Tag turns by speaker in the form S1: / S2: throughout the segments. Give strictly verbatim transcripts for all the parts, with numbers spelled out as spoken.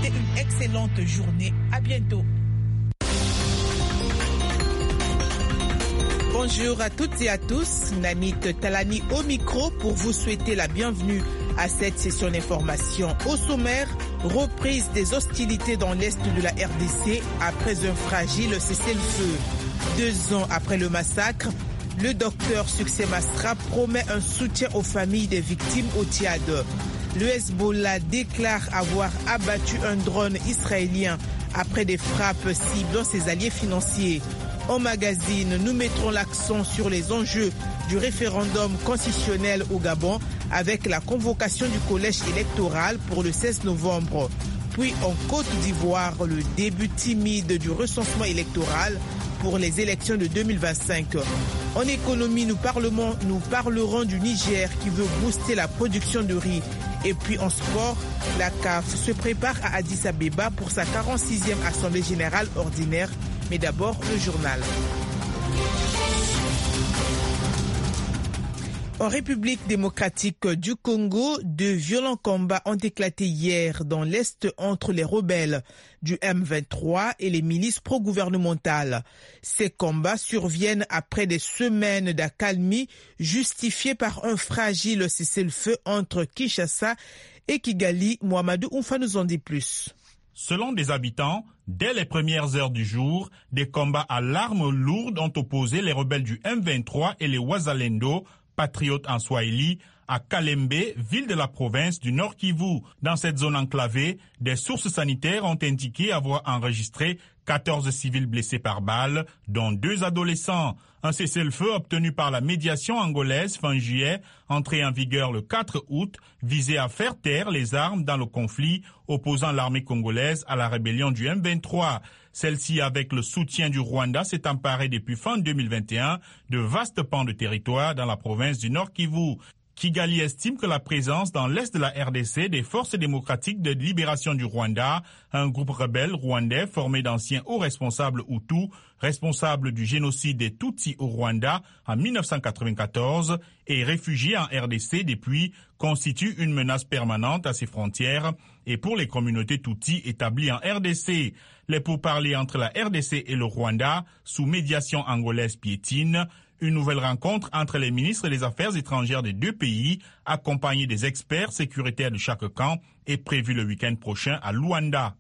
S1: une excellente journée. À bientôt. Bonjour à toutes et à tous, Nanit Talani au micro pour vous souhaiter la bienvenue à cette session d'information. Au sommaire, reprise des hostilités dans l'est de la R D C après un fragile cessez-le-feu. Deux ans après le massacre, le docteur Succès Masra promet un soutien aux familles des victimes au Tchad. Le Hezbollah déclare avoir abattu un drone israélien après des frappes ciblant ses alliés financiers. Au magazine, nous mettrons l'accent sur les enjeux du référendum constitutionnel au Gabon avec la convocation du collège électoral pour le seize novembre. Puis en Côte d'Ivoire, le début timide du recensement électoral pour les élections de deux mille vingt-cinq. En économie, nous, parlerons, nous parlerons du Niger qui veut booster la production de riz. Et puis en sport, la C A F se prépare à Addis Abeba pour sa quarante-sixième Assemblée générale ordinaire. Mais d'abord, le journal. En République démocratique du Congo, de violents combats ont éclaté hier dans l'Est entre les rebelles du M vingt-trois et les milices pro-gouvernementales. Ces combats surviennent après des semaines d'accalmie justifiées par un fragile cessez-le-feu entre Kinshasa et Kigali. Mohamedou Oumfa nous en dit plus.
S2: Selon des habitants, dès les premières heures du jour, des combats à l'arme lourde ont opposé les rebelles du M vingt-trois et les Wazalendo, patriotes en Swahili, à Kalembe, ville de la province du Nord Kivu. Dans cette zone enclavée, des sources sanitaires ont indiqué avoir enregistré quatorze civils blessés par balle, dont deux adolescents. Un cessez-le-feu obtenu par la médiation angolaise fin juillet, entré en vigueur le quatre août, visait à faire taire les armes dans le conflit opposant l'armée congolaise à la rébellion du M vingt-trois. Celle-ci, avec le soutien du Rwanda, s'est emparée depuis fin deux mille vingt et un de vastes pans de territoire dans la province du Nord Kivu. Kigali estime que la présence dans l'est de la R D C des forces démocratiques de libération du Rwanda, un groupe rebelle rwandais formé d'anciens hauts responsables Hutus, responsables du génocide des Tutsis au Rwanda en mille neuf cent quatre-vingt-quatorze et réfugiés en R D C depuis, constitue une menace permanente à ses frontières et pour les communautés Tutsis établies en R D C. Les pourparlers entre la R D C et le Rwanda, sous médiation angolaise piétine. Une nouvelle rencontre entre les ministres des Affaires étrangères des deux pays, accompagnés des experts sécuritaires de chaque camp, est prévue le week-end prochain à Luanda.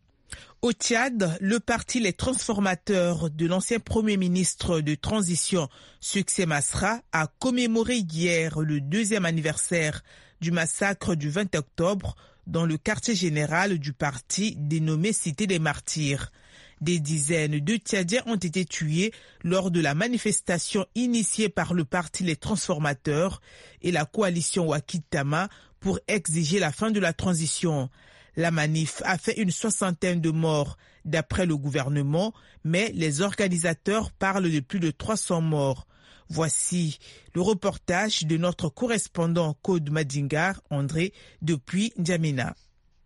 S1: Au Tchad, le parti Les Transformateurs de l'ancien Premier ministre de transition Succès Masra a commémoré hier le deuxième anniversaire du massacre du vingt octobre dans le quartier général du parti dénommé Cité des Martyrs. Des dizaines de Tchadiens ont été tués lors de la manifestation initiée par le parti Les Transformateurs et la coalition Wakitama pour exiger la fin de la transition. La manif a fait une soixantaine de morts d'après le gouvernement, mais les organisateurs parlent de plus de trois cents morts. Voici le reportage de notre correspondant Code Madingar, André, depuis N'Djamena.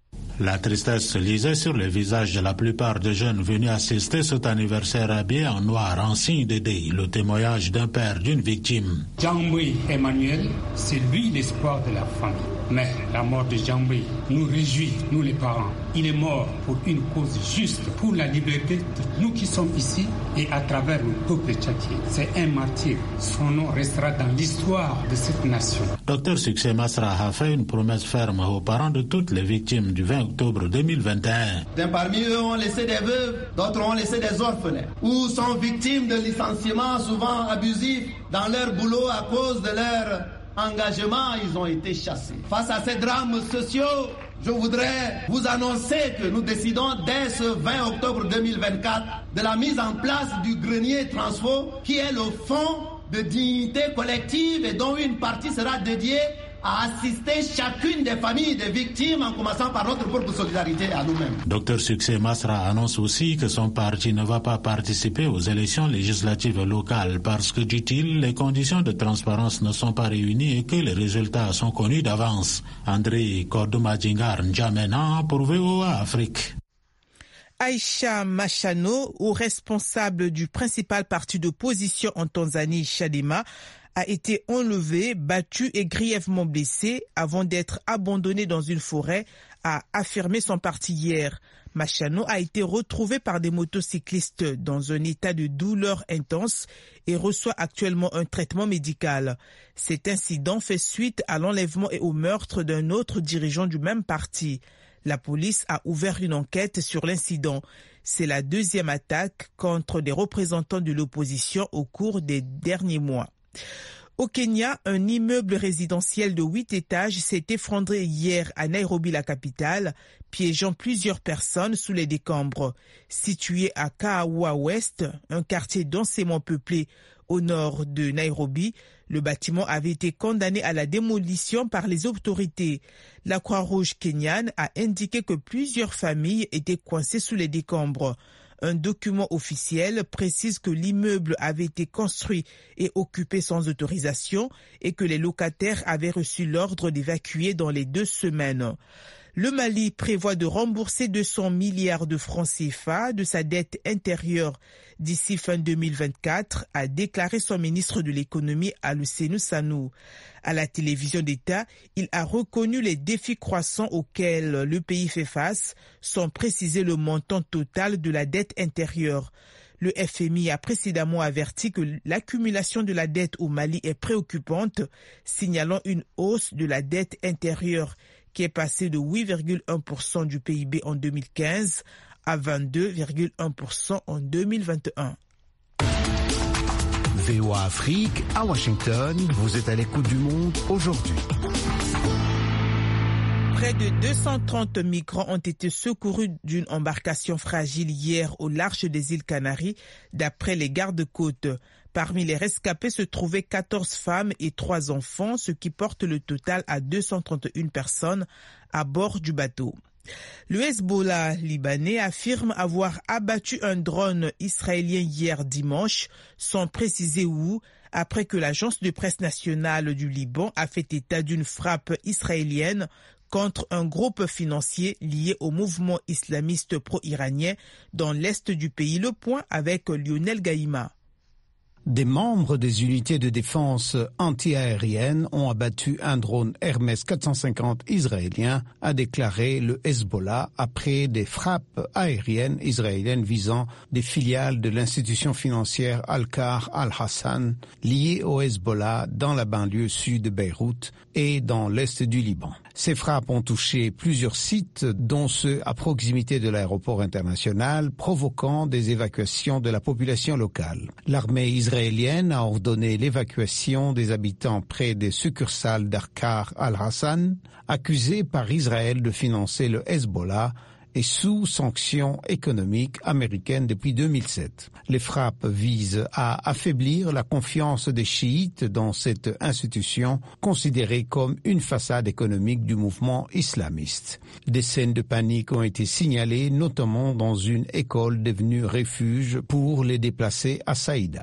S3: La tristesse se lisait sur les visages de la plupart des jeunes venus assister cet anniversaire habillé en noir en signe de deuil, le témoignage d'un père d'une victime.
S4: Djamboué Emmanuel, c'est lui l'espoir de la famille. Mais la mort de Djamboué nous réjouit, nous les parents. Il est mort pour une cause juste, pour la liberté de nous qui sommes ici et à travers le peuple tchadien. C'est un martyr. Son nom restera dans l'histoire de cette nation.
S3: Docteur Succès Masra a fait une promesse ferme aux parents de toutes les victimes du vingt octobre deux mille vingt et un.
S5: D'un parmi eux ont laissé des veuves, d'autres ont laissé des orphelins, ou sont victimes de licenciements souvent abusifs dans leur boulot à cause de leur engagement, ils ont été chassés. Face à ces drames sociaux, je voudrais vous annoncer que nous décidons dès ce vingt octobre deux mille vingt-quatre de la mise en place du grenier Transfo, qui est le fonds de dignité collective et dont une partie sera dédiée à assister chacune des familles des victimes en commençant par notre propre solidarité à nous-mêmes.
S3: Docteur Succès Masra annonce aussi que son parti ne va pas participer aux élections législatives locales parce que, dit-il, les conditions de transparence ne sont pas réunies et que les résultats sont connus d'avance. André Kordomadjingar N'Djamena pour V O A Afrique.
S1: Aïcha Machano, au responsable du principal parti d'opposition en Tanzanie, Chadema, a été enlevé, battu et grièvement blessé avant d'être abandonné dans une forêt a affirmé son parti hier. Machano a été retrouvé par des motocyclistes dans un état de douleur intense et reçoit actuellement un traitement médical. Cet incident fait suite à l'enlèvement et au meurtre d'un autre dirigeant du même parti. La police a ouvert une enquête sur l'incident. C'est la deuxième attaque contre des représentants de l'opposition au cours des derniers mois. Au Kenya, un immeuble résidentiel de huit étages s'est effondré hier à Nairobi, la capitale, piégeant plusieurs personnes sous les décombres. Situé à Kahawa Ouest, un quartier densément peuplé au nord de Nairobi, le bâtiment avait été condamné à la démolition par les autorités. La Croix-Rouge kenyane a indiqué que plusieurs familles étaient coincées sous les décombres. Un document officiel précise que l'immeuble avait été construit et occupé sans autorisation et que les locataires avaient reçu l'ordre d'évacuer dans les deux semaines. Le Mali prévoit de rembourser deux cents milliards de francs C F A de sa dette intérieure d'ici fin deux mille vingt-quatre, a déclaré son ministre de l'économie Alusenou Sanou. À la télévision d'État, il a reconnu les défis croissants auxquels le pays fait face, sans préciser le montant total de la dette intérieure. Le F M I a précédemment averti que l'accumulation de la dette au Mali est préoccupante, signalant une hausse de la dette intérieure qui est passée de huit virgule un pour cent du P I B en deux mille quinze à vingt-deux virgule un pour cent en deux mille vingt et un.
S6: V O A Afrique, à Washington, vous êtes à l'écoute du monde aujourd'hui.
S1: Près de deux cent trente migrants ont été secourus d'une embarcation fragile hier au large des îles Canaries, d'après les gardes-côtes. Parmi les rescapés se trouvaient quatorze femmes et trois enfants, ce qui porte le total à deux cent trente et une personnes à bord du bateau. Le Hezbollah libanais affirme avoir abattu un drone israélien hier dimanche, sans préciser où, après que l'agence de presse nationale du Liban a fait état d'une frappe israélienne contre un groupe financier lié au mouvement islamiste pro-iranien dans l'est du pays. Le point avec Lionel Gaïma.
S7: Des membres des unités de défense anti-aérienne ont abattu un drone Hermès quatre cent cinquante israélien, a déclaré le Hezbollah après des frappes aériennes israéliennes visant des filiales de l'institution financière Al-Khar Al-Hassan liées au Hezbollah dans la banlieue sud de Beyrouth et dans l'est du Liban. Ces frappes ont touché plusieurs sites, dont ceux à proximité de l'aéroport international, provoquant des évacuations de la population locale. L'armée israélienne a ordonné l'évacuation des habitants près des succursales d'Al-Khar Al-Hassan, accusés par Israël de financer le Hezbollah et sous sanctions économiques américaines depuis deux mille sept. Les frappes visent à affaiblir la confiance des chiites dans cette institution considérée comme une façade économique du mouvement islamiste. Des scènes de panique ont été signalées, notamment dans une école devenue refuge pour les déplacés à Saïda.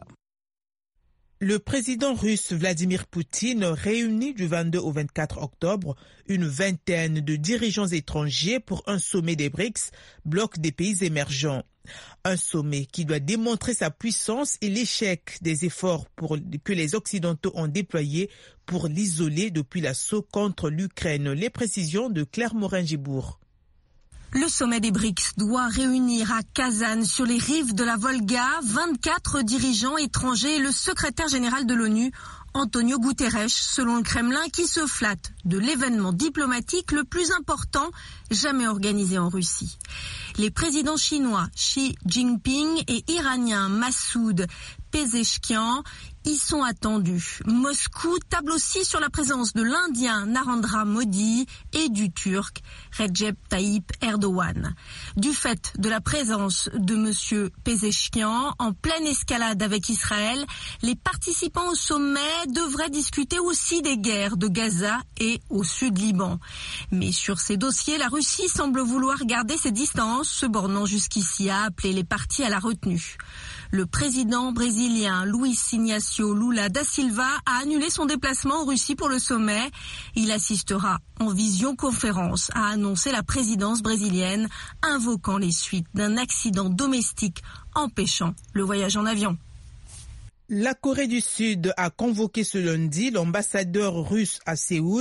S1: Le président russe Vladimir Poutine réunit du vingt-deux au vingt-quatre octobre une vingtaine de dirigeants étrangers pour un sommet des B R I C S, bloc des pays émergents. Un sommet qui doit démontrer sa puissance et l'échec des efforts pour, que les Occidentaux ont déployés pour l'isoler depuis l'assaut contre l'Ukraine. Les précisions de Claire Morin-Gibourg.
S8: Le sommet des B R I C S doit réunir à Kazan, sur les rives de la Volga, vingt-quatre dirigeants étrangers et le secrétaire général de l'ONU, Antonio Guterres, selon le Kremlin, qui se flatte de l'événement diplomatique le plus important jamais organisé en Russie. Les présidents chinois Xi Jinping et iranien Massoud Pezeshkian y sont attendus. Moscou table aussi sur la présence de l'Indien Narendra Modi et du Turc Recep Tayyip Erdogan. Du fait de la présence de M. Pezeshkian en pleine escalade avec Israël, les participants au sommet devraient discuter aussi des guerres de Gaza et au sud Liban. Mais sur ces dossiers, la Russie semble vouloir garder ses distances, se bornant jusqu'ici à appeler les parties à la retenue. Le président brésilien Luiz Inácio Lula da Silva a annulé son déplacement en Russie pour le sommet. Il assistera en visioconférence, a annoncé la présidence brésilienne, invoquant les suites d'un accident domestique empêchant le voyage en avion.
S1: La Corée du Sud a convoqué ce lundi l'ambassadeur russe à Séoul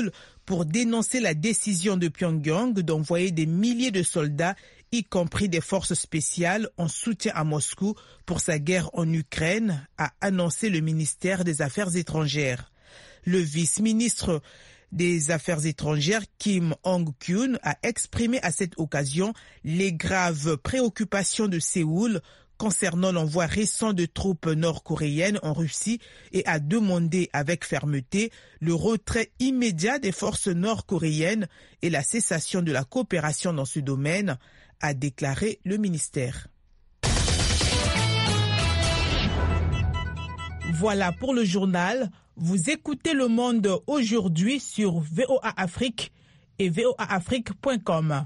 S1: pour dénoncer la décision de Pyongyang d'envoyer des milliers de soldats, y compris des forces spéciales, en soutien à Moscou pour sa guerre en Ukraine, a annoncé le ministère des Affaires étrangères. Le vice-ministre des Affaires étrangères, Kim Hong-kyun, a exprimé à cette occasion les graves préoccupations de Séoul concernant l'envoi récent de troupes nord-coréennes en Russie et a demandé avec fermeté le retrait immédiat des forces nord-coréennes et la cessation de la coopération dans ce domaine, a déclaré le ministère. Voilà pour le journal. Vous écoutez Le Monde aujourd'hui sur V O A Afrique et V O A Afrique point com.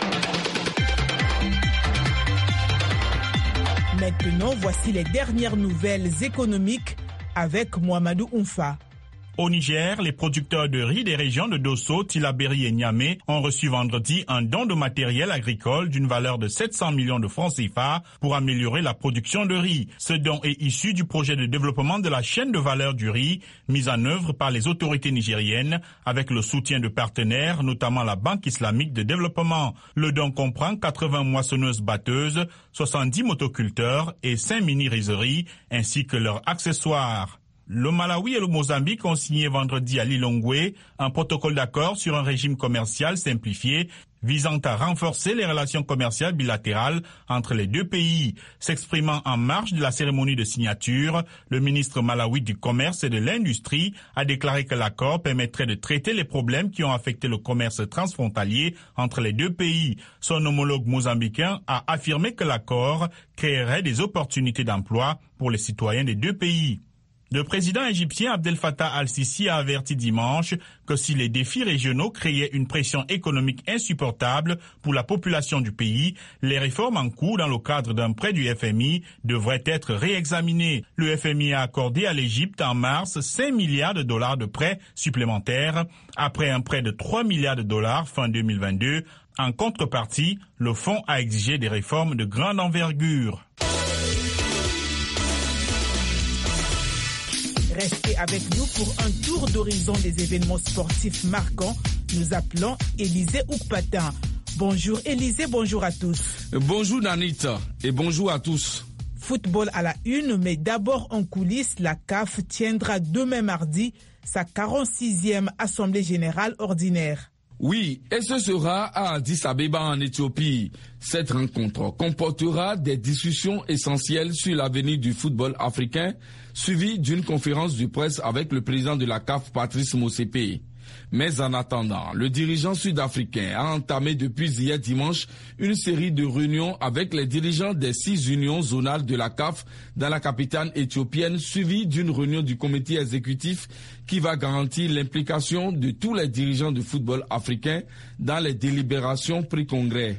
S1: Maintenant, voici les dernières nouvelles économiques avec Mohamedou Oumfa.
S2: Au Niger, les producteurs de riz des régions de Dosso, Tillabéri et Niamey ont reçu vendredi un don de matériel agricole d'une valeur de sept cents millions de francs C F A pour améliorer la production de riz. Ce don est issu du projet de développement de la chaîne de valeur du riz mis en œuvre par les autorités nigériennes avec le soutien de partenaires, notamment la Banque islamique de développement. Le don comprend quatre-vingts moissonneuses batteuses, soixante-dix motoculteurs et cinq mini-rizeries ainsi que leurs accessoires. Le Malawi et le Mozambique ont signé vendredi à Lilongwe un protocole d'accord sur un régime commercial simplifié visant à renforcer les relations commerciales bilatérales entre les deux pays. S'exprimant en marge de la cérémonie de signature, le ministre malawi du Commerce et de l'Industrie a déclaré que l'accord permettrait de traiter les problèmes qui ont affecté le commerce transfrontalier entre les deux pays. Son homologue mozambicain a affirmé que l'accord créerait des opportunités d'emploi pour les citoyens des deux pays. Le président égyptien Abdel Fattah al-Sisi a averti dimanche que si les défis régionaux créaient une pression économique insupportable pour la population du pays, les réformes en cours dans le cadre d'un prêt du F M I devraient être réexaminées. Le F M I a accordé à l'Égypte en mars cinq milliards de dollars de prêts supplémentaires après un prêt de trois milliards de dollars fin deux mille vingt-deux. En contrepartie, le fonds a exigé des réformes de grande envergure.
S1: Restez avec nous pour un tour d'horizon des événements sportifs marquants. Nous appelons Élisée Oukpatin. Bonjour Élisée, bonjour à tous.
S9: Bonjour Nanita et bonjour à tous.
S1: Football à la une, mais d'abord en coulisses, la C A F tiendra demain mardi sa quarante-sixième Assemblée générale ordinaire.
S9: Oui, et ce sera à Addis Abeba en Éthiopie. Cette rencontre comportera des discussions essentielles sur l'avenir du football africain, suivie d'une conférence de presse avec le président de la C A F, Patrice Motsepe. Mais en attendant, le dirigeant sud-africain a entamé depuis hier dimanche une série de réunions avec les dirigeants des six unions zonales de la C A F dans la capitale éthiopienne, suivie d'une réunion du comité exécutif qui va garantir l'implication de tous les dirigeants de football africain dans les délibérations pré-congrès.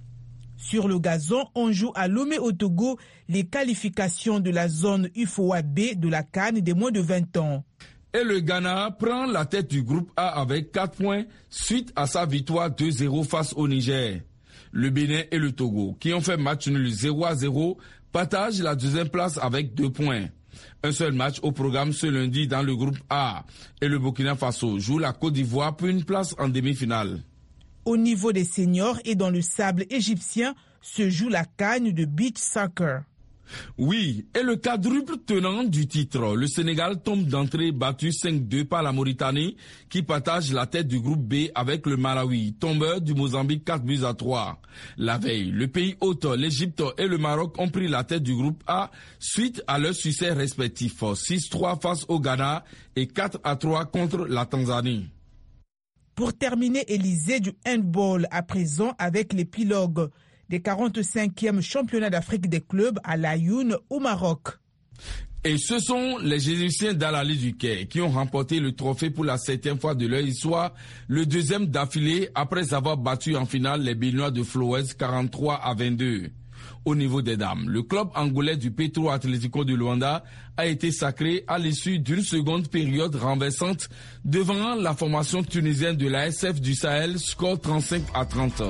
S1: Sur le gazon, on joue à Lomé au Togo les qualifications de la zone U F O A B de la CAN des moins de vingt ans.
S9: Et le Ghana prend la tête du groupe A avec quatre points suite à sa victoire deux zéro face au Niger. Le Bénin et le Togo, qui ont fait match nul zéro à zéro, partagent la deuxième place avec deux points. Un seul match au programme ce lundi dans le groupe A. Et le Burkina Faso joue la Côte d'Ivoire pour une place en demi-finale.
S1: Au niveau des seniors et dans le sable égyptien se joue la CAN de beach soccer.
S9: Oui, et le quadruple tenant du titre, le Sénégal tombe d'entrée battu cinq deux par la Mauritanie qui partage la tête du groupe B avec le Malawi, tombeur du Mozambique quatre buts à trois. La veille, le pays hôte, l'Égypte et le Maroc ont pris la tête du groupe A suite à leurs succès respectifs, six trois face au Ghana et quatre à trois contre la Tanzanie.
S1: Pour terminer, Élysée du handball à présent avec l'épilogue des quarante-cinquièmes championnats d'Afrique des clubs à l'Ayoun au Maroc.
S9: Et ce sont les Égyptiens d'Al-Ali du Caire qui ont remporté le trophée pour la septième fois de leur histoire, le deuxième d'affilée après avoir battu en finale les Béninois de Flores quarante-trois à vingt-deux. Au niveau des dames, le club angolais du Petro Atlético de Luanda a été sacré à l'issue d'une seconde période renversante devant la formation tunisienne de la S F du Sahel, score trente-cinq à trente.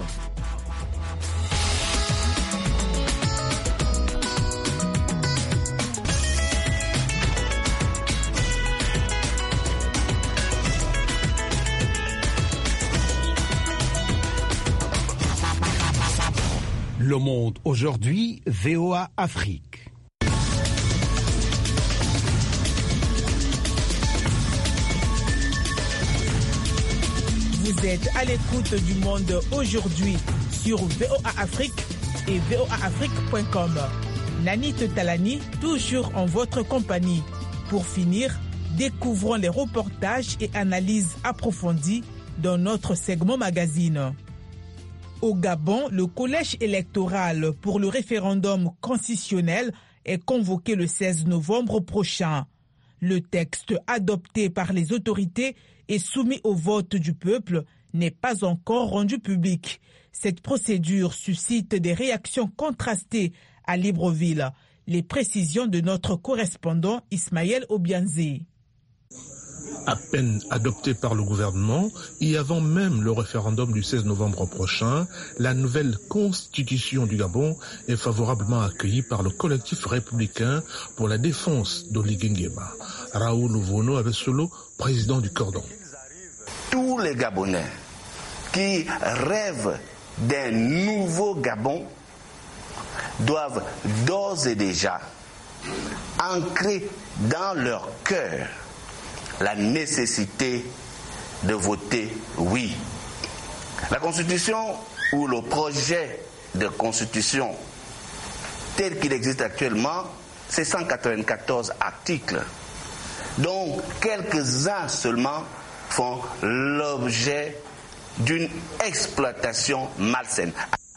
S6: Le Monde aujourd'hui, V O A Afrique.
S1: Vous êtes à l'écoute du Monde aujourd'hui sur V O A Afrique et V O A Afrique point com. Nanit Talani, toujours en votre compagnie. Pour finir, découvrons les reportages et analyses approfondies dans notre segment magazine. Au Gabon, le collège électoral pour le référendum constitutionnel est convoqué le seize novembre prochain. Le texte adopté par les autorités et soumis au vote du peuple n'est pas encore rendu public. Cette procédure suscite des réactions contrastées à Libreville. Les précisions de notre correspondant Ismaël Obianzi.
S10: À peine adopté par le gouvernement, et avant même le référendum du seize novembre prochain, la nouvelle constitution du Gabon est favorablement accueillie par le collectif républicain pour la défense d'Oligui Nguema. Raoul Ouvono Avesolo, président du Cordon.
S11: Tous les Gabonais qui rêvent d'un nouveau Gabon doivent d'ores et déjà ancrer dans leur cœur la nécessité de voter oui. La Constitution ou le projet de Constitution tel qu'il existe actuellement, c'est cent quatre-vingt-quatorze articles, dont quelques-uns seulement font l'objet d'une exploitation malsaine.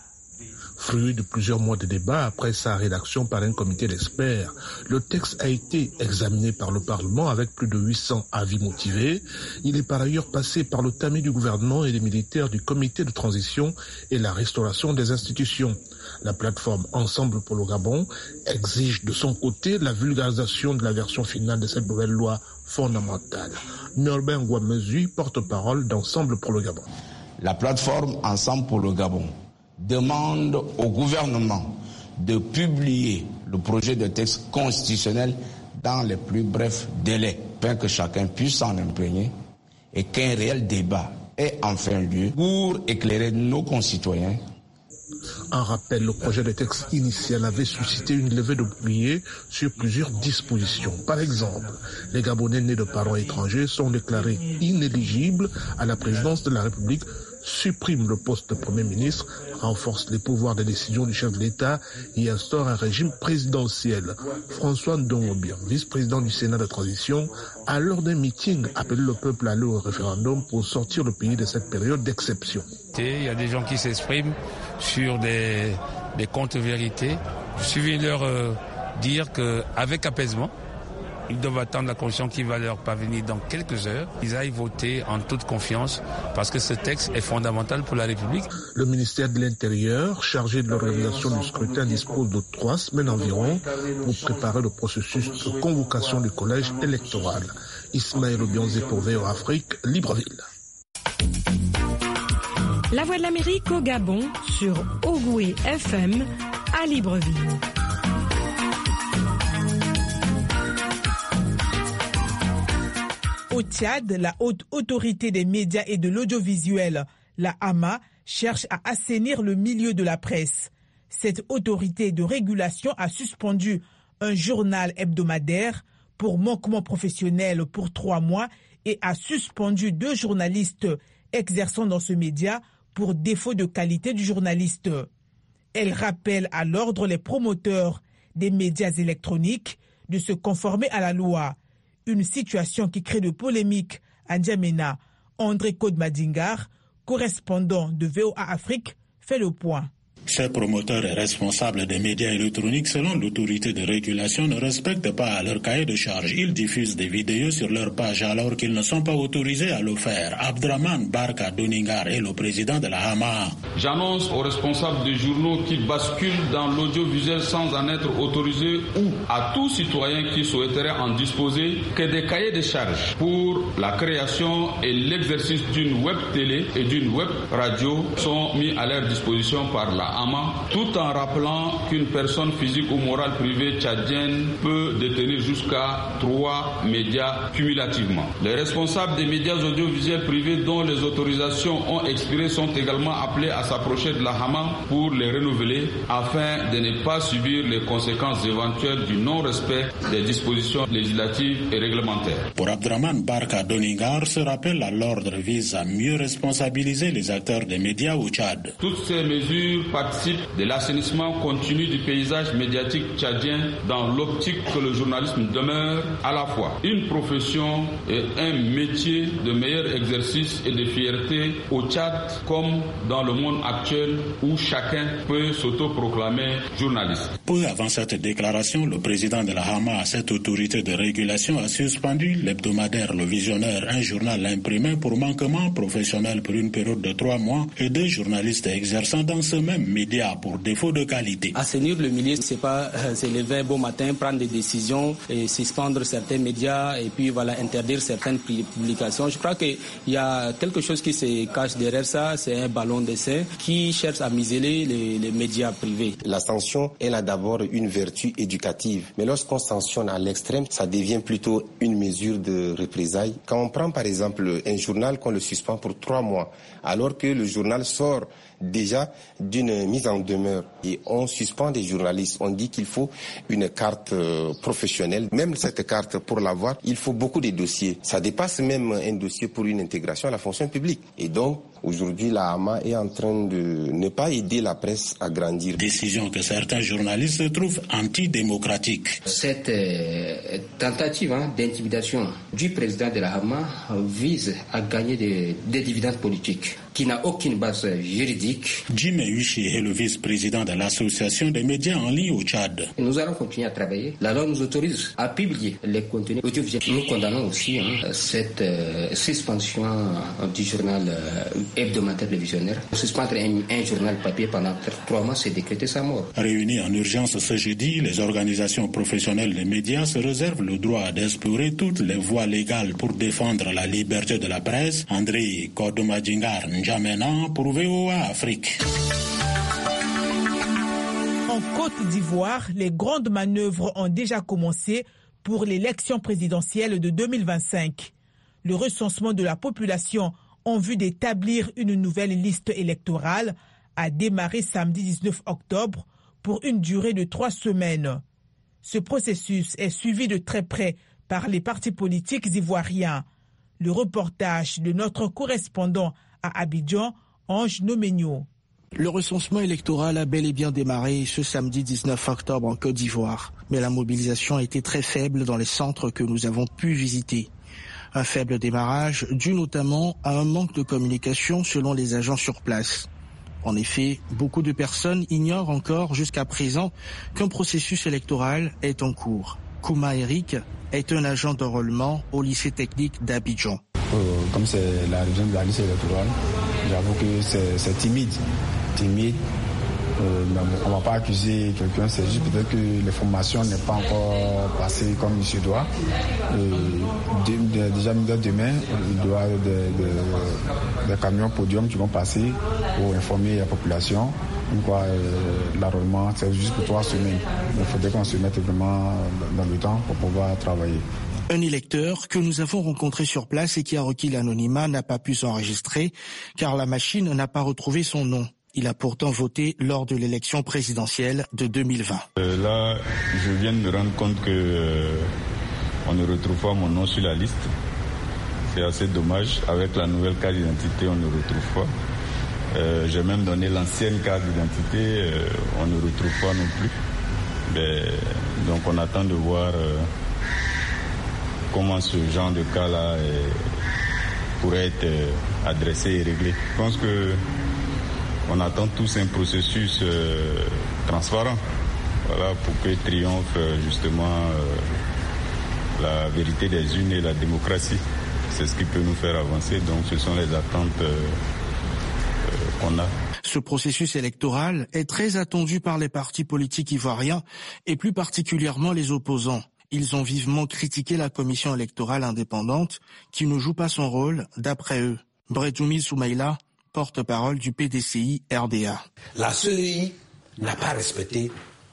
S10: Fruit de plusieurs mois de débats après sa rédaction par un comité d'experts, le texte a été examiné par le Parlement avec plus de huit cents avis motivés. Il est par ailleurs passé par le tamis du gouvernement et des militaires du comité de transition et la restauration des institutions. La plateforme Ensemble pour le Gabon exige de son côté la vulgarisation de la version finale de cette nouvelle loi fondamentale. Norbert Ngouamezu, porte-parole d'Ensemble pour le Gabon.
S12: La plateforme Ensemble pour le Gabon demande au gouvernement de publier le projet de texte constitutionnel dans les plus brefs délais, afin que chacun puisse s'en imprégner et qu'un réel débat ait enfin lieu pour éclairer nos concitoyens.
S10: En rappel, le projet de texte initial avait suscité une levée de boucliers sur plusieurs dispositions. Par exemple, les Gabonais nés de parents étrangers sont déclarés inéligibles à la présidence de la République, supprime le poste de Premier ministre, renforce les pouvoirs de décision du chef de l'État et instaure un régime présidentiel. François Ndongobia, vice-président du Sénat de transition, a lors d'un meeting appelé le peuple à aller au référendum pour sortir le pays de cette période d'exception.
S13: Il y a des gens qui s'expriment sur des, des contre-vérités. Je suis venu leur euh, dire qu'avec apaisement, ils doivent attendre la constitution qui va leur parvenir dans quelques heures. Ils aillent voter en toute confiance parce que ce texte est fondamental pour la République.
S10: Le ministère de l'Intérieur, chargé de l'organisation du scrutin, dispose de trois semaines environ pour préparer le processus de convocation du collège électoral. Ismaël Obianzi pour V O A Afrique, Libreville.
S14: La Voix de l'Amérique au Gabon sur Ogoué F M à Libreville.
S1: Au Tchad, la haute autorité des médias et de l'audiovisuel, la A M A, cherche à assainir le milieu de la presse. Cette autorité de régulation a suspendu un journal hebdomadaire pour manquement professionnel pour trois mois et a suspendu deux journalistes exerçant dans ce média pour défaut de qualité du journaliste. Elle rappelle à l'ordre les promoteurs des médias électroniques de se conformer à la loi. Une situation qui crée de polémiques à N'Djamena. André Kodmadingar, correspondant de V O A Afrique, fait le point.
S3: Ces promoteurs et responsables des médias électroniques, selon l'autorité de régulation, ne respectent pas leur cahier de charge. Ils diffusent des vidéos sur leur page alors qu'ils ne sont pas autorisés à le faire. Abdraman Barka Doningar est le président de la A M A.
S9: J'annonce aux responsables des journaux qui basculent dans l'audiovisuel sans en être autorisés ou à tout citoyen qui souhaiterait en disposer que des cahiers de charge pour la création et l'exercice d'une web télé et d'une web radio sont mis à leur disposition par la
S15: Hama, tout en rappelant qu'une personne physique ou morale privée tchadienne peut détenir jusqu'à trois médias cumulativement. Les responsables des médias audiovisuels privés dont les autorisations ont expiré sont également appelés à s'approcher de la Hama pour les renouveler afin de ne pas subir les conséquences éventuelles du non-respect des dispositions législatives et réglementaires.
S3: Pour Abdraman Barka Doningar, ce rappel à l'ordre vise à mieux responsabiliser les acteurs des médias au Tchad.
S15: Toutes ces mesures participent de l'assainissement continu du paysage médiatique tchadien dans l'optique que le journalisme demeure à la fois une profession et un métier de meilleur exercice et de fierté au Tchad comme dans le monde actuel où chacun peut s'autoproclamer journaliste.
S3: Peu avant cette déclaration, le président de la Hama, cette autorité de régulation, a suspendu l'hebdomadaire Le Visionnaire, un journal imprimé pour manquement professionnel pour une période de trois mois et deux journalistes exerçant dans ce même média pour défaut de qualité.
S16: Assainir le milieu, c'est pas euh, se lever un beau matin, prendre des décisions et suspendre certains médias et puis voilà interdire certaines publications. Je crois qu'il y a quelque chose qui se cache derrière ça, c'est un ballon d'essai qui cherche à museler les, les médias privés.
S17: La sanction, elle a d'abord une vertu éducative, mais lorsqu'on sanctionne à l'extrême, ça devient plutôt une mesure de représailles. Quand on prend par exemple un journal qu'on le suspend pour trois mois, alors que le journal sort déjà d'une mise en demeure et on suspend des journalistes, on dit qu'il faut une carte euh, professionnelle. Même cette carte, pour l'avoir, il faut beaucoup de dossiers. Ça dépasse même un dossier pour une intégration à la fonction publique. Et donc, aujourd'hui, la Hama est en train de ne pas aider la presse à grandir.
S3: Décision que certains journalistes trouvent antidémocratique.
S18: Cette euh, tentative hein, d'intimidation du président de la Hama vise à gagner des, des dividendes politiques qui n'a aucune base juridique.
S3: Jim Eushi est le vice-président de l'association des médias en ligne au Tchad.
S18: Et nous allons continuer à travailler. La loi nous autorise à publier les contenus audiovisuels. Nous condamnons aussi hein, cette euh, suspension euh, du journal euh, hebdomadaire Le Visionnaire. Suspendre un, un journal papier pendant trois mois, c'est décréter sa mort.
S3: Réunis en urgence ce jeudi, les organisations professionnelles des médias se réservent le droit d'explorer toutes les voies légales pour défendre la liberté de la presse. André Kodomadjingar N'Djamena pour V O A Afrique.
S1: En Côte d'Ivoire, les grandes manœuvres ont déjà commencé pour l'élection présidentielle de deux mille vingt-cinq. Le recensement de la population en vue d'établir une nouvelle liste électorale a démarré samedi dix-neuf octobre pour une durée de trois semaines. Ce processus est suivi de très près par les partis politiques ivoiriens. Le reportage de notre correspondant à Abidjan, Ange Nomenyo.
S19: Le recensement électoral a bel et bien démarré ce samedi dix-neuf octobre en Côte d'Ivoire. Mais la mobilisation a été très faible dans les centres que nous avons pu visiter. Un faible démarrage dû notamment à un manque de communication selon les agents sur place. En effet, beaucoup de personnes ignorent encore jusqu'à présent qu'un processus électoral est en cours. Kouma Eric est un agent d'enrôlement au lycée technique d'Abidjan.
S20: Euh, comme c'est la révision de la liste électorale, j'avoue que c'est, c'est timide. timide. Euh, on ne va pas accuser quelqu'un, c'est juste peut-être que les formations n'est pas encore passées comme il se doit. Euh, de, de, déjà demain, il doit y avoir des, des, des camions podium qui vont passer pour informer la population. Donc, quoi, euh, l'enrôlement, c'est juste pour trois semaines. Il faudrait qu'on se mette vraiment dans le temps pour pouvoir travailler.
S19: Un électeur que nous avons rencontré sur place et qui a requis l'anonymat n'a pas pu s'enregistrer car la machine n'a pas retrouvé son nom. Il a pourtant voté lors de l'élection présidentielle de deux mille vingt.
S21: Euh, là, je viens de me rendre compte que euh, on ne retrouve pas mon nom sur la liste. C'est assez dommage. Avec la nouvelle carte d'identité, on ne retrouve pas. Euh, j'ai même donné l'ancienne carte d'identité, euh, on ne retrouve pas non plus. Mais, donc on attend de voir euh, comment ce genre de cas-là euh, pourrait être euh, adressé et réglé. Je pense que on attend tous un processus euh, transparent, voilà, pour que triomphe euh, justement euh, la vérité des urnes et la démocratie. C'est ce qui peut nous faire avancer. Donc ce sont les attentes euh, euh, qu'on a.
S19: Ce processus électoral est très attendu par les partis politiques ivoiriens et plus particulièrement les opposants. Ils ont vivement critiqué la commission électorale indépendante qui ne joue pas son rôle d'après eux. Bretoumi Soumaïla, porte-parole du P D C I R D A.
S4: La C E I n'a pas respecté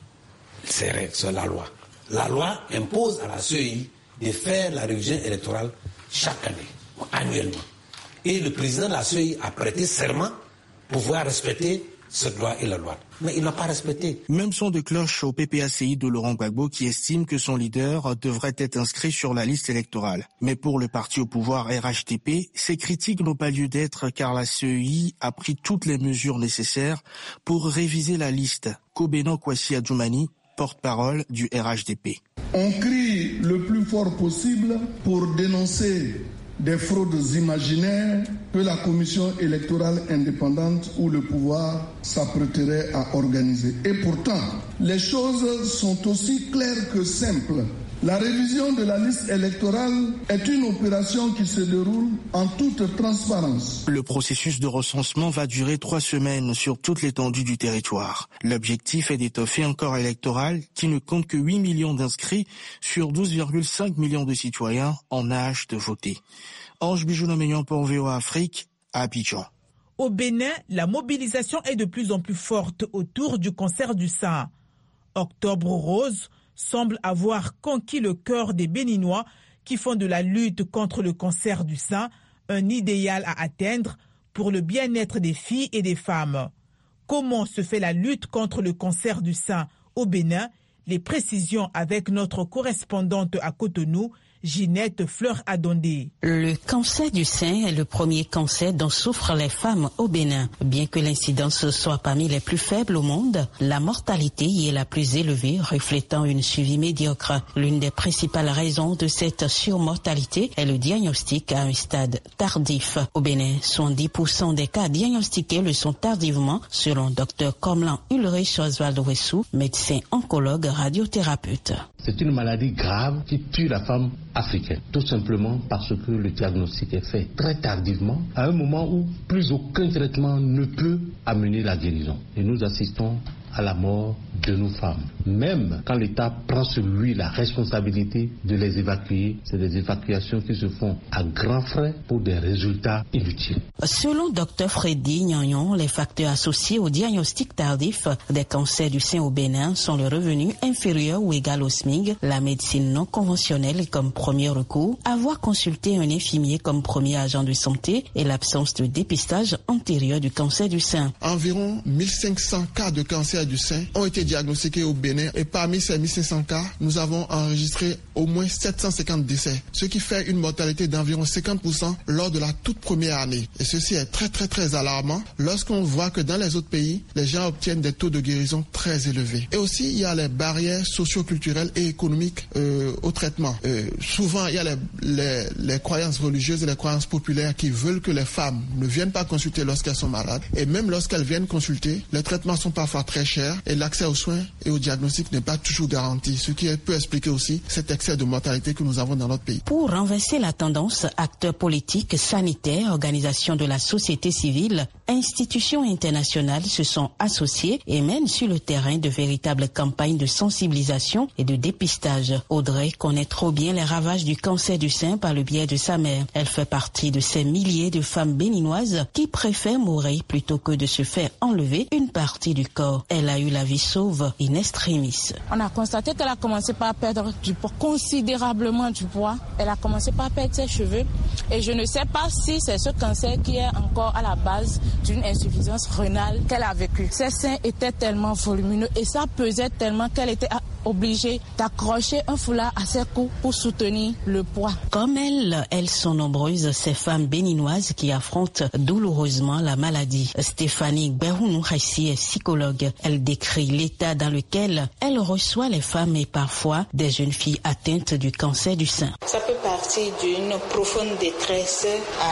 S4: ses règles, c'est la loi. La loi impose à la C E I de faire la révision électorale chaque année, annuellement. Et le président de la C E I a prêté serment pour pouvoir respecter cette loi et la loi. Mais il n'a pas respecté.
S19: Même son de cloche au P P A C I de Laurent Gbagbo qui estime que son leader devrait être inscrit sur la liste électorale. Mais pour le parti au pouvoir R H D P, ces critiques n'ont pas lieu d'être car la C E I a pris toutes les mesures nécessaires pour réviser la liste. Kobeno Kwasi Adjoumani, porte-parole du R H D P.
S22: On crie le plus fort possible pour dénoncer des fraudes imaginaires que la commission électorale indépendante ou le pouvoir s'apprêterait à organiser. Et pourtant, les choses sont aussi claires que simples. La révision de la liste électorale est une opération qui se déroule en toute transparence.
S19: Le processus de recensement va durer trois semaines sur toute l'étendue du territoire. L'objectif est d'étoffer un corps électoral qui ne compte que huit millions d'inscrits sur douze virgule cinq millions de citoyens en âge de voter. Ange Bijounomignon pour V O A Afrique, à Abidjan.
S1: Au Bénin, la mobilisation est de plus en plus forte autour du cancer du sein. Octobre Rose semble avoir conquis le cœur des Béninois qui font de la lutte contre le cancer du sein un idéal à atteindre pour le bien-être des filles et des femmes. Comment se fait la lutte contre le cancer du sein au Bénin? Les précisions avec notre correspondante à Cotonou, Ginette Fleur-Adondé.
S23: Le cancer du sein est le premier cancer dont souffrent les femmes au Bénin. Bien que l'incidence soit parmi les plus faibles au monde, la mortalité y est la plus élevée, reflétant une suivi médiocre. L'une des principales raisons de cette surmortalité est le diagnostic à un stade tardif. Au Bénin, soixante-dix pour cent des cas diagnostiqués le sont tardivement, selon Dr Komlan Ulrich Oswald Wessou, médecin oncologue radiothérapeute.
S24: C'est une maladie grave qui tue la femme africaine, tout simplement parce que le diagnostic est fait très tardivement, à un moment où plus aucun traitement ne peut amener la guérison. Et nous assistons à la mort de nos femmes. Même quand l'État prend sur lui la responsabilité de les évacuer, c'est des évacuations qui se font à grands frais pour des résultats inutiles.
S23: Selon Dr Freddy Gnagnon, les facteurs associés au diagnostic tardif des cancers du sein au Bénin sont le revenu inférieur ou égal au S M I G, la médecine non conventionnelle comme premier recours, avoir consulté un infirmier comme premier agent de santé et l'absence de dépistage antérieur du cancer du sein.
S22: Environ mille cinq cents cas de cancer du sein ont été diagnostiqués au Bénin et parmi ces mille cinq cents cas, nous avons enregistré au moins sept cent cinquante décès, ce qui fait une mortalité d'environ cinquante pour cent lors de la toute première année. Et ceci est très très très alarmant lorsqu'on voit que dans les autres pays, les gens obtiennent des taux de guérison très élevés. Et aussi, il y a les barrières socio-culturelles et économiques euh, au traitement. Euh, souvent, il y a les, les, les croyances religieuses et les croyances populaires qui veulent que les femmes ne viennent pas consulter lorsqu'elles sont malades. Et même lorsqu'elles viennent consulter, les traitements sont parfois très chers et l'accès aux soins et au diagnostic n'est pas toujours garanti, ce qui peut expliquer aussi cet excès de mortalité que nous avons dans notre pays.
S23: Pour renverser la tendance, acteurs politiques, sanitaires, organisations de la société civile, institutions internationales se sont associés et mènent sur le terrain de véritables campagnes de sensibilisation et de dépistage. Audrey connaît trop bien les ravages du cancer du sein par le biais de sa mère. Elle fait partie de ces milliers de femmes béninoises qui préfèrent mourir plutôt que de se faire enlever une partie du corps. Elle a eu la vie sauve in extremis.
S25: On a constaté qu'elle a commencé par perdre du poids, considérablement du poids. Elle a commencé par perdre ses cheveux et je ne sais pas si c'est ce cancer qui est encore à la base d'une insuffisance rénale qu'elle a vécue. Ses seins étaient tellement volumineux et ça pesait tellement qu'elle était obligée d'accrocher un foulard à ses cous pour soutenir le poids.
S23: Comme elle, elles sont nombreuses ces femmes béninoises qui affrontent douloureusement la maladie. Stéphanie Berounou Hassi est psychologue. Elle décrit l'état dans lequel elle reçoit les femmes et parfois des jeunes filles atteintes du cancer du sein.
S26: Ça peut partir d'une profonde détresse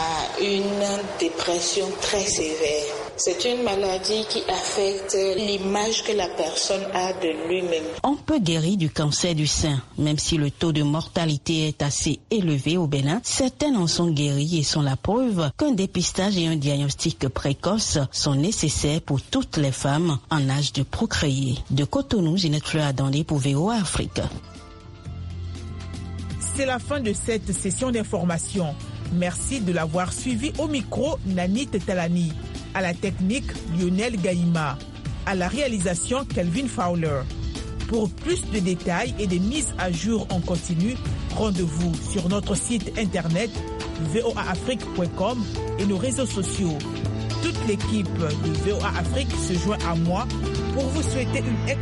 S26: à une dépression très sévère. C'est une maladie qui affecte l'image que la personne a de lui-même.
S23: On peut guérir du cancer du sein, même si le taux de mortalité est assez élevé au Bénin. Certaines en sont guéries et sont la preuve qu'un dépistage et un diagnostic précoce sont nécessaires pour toutes les femmes en âge de procréer. De Cotonou, Ginette Fleur-Adondé pour V O A Afrique.
S1: C'est la fin de cette session d'information. Merci de l'avoir suivi au micro, Nanit Talani. À la technique, Lionel Gaïma. À la réalisation, Kelvin Fowler. Pour plus de détails et de mises à jour en continu, rendez-vous sur notre site internet v o a afrique point com et nos réseaux sociaux. Toute l'équipe de V O A Afrique se joint à moi pour vous souhaiter une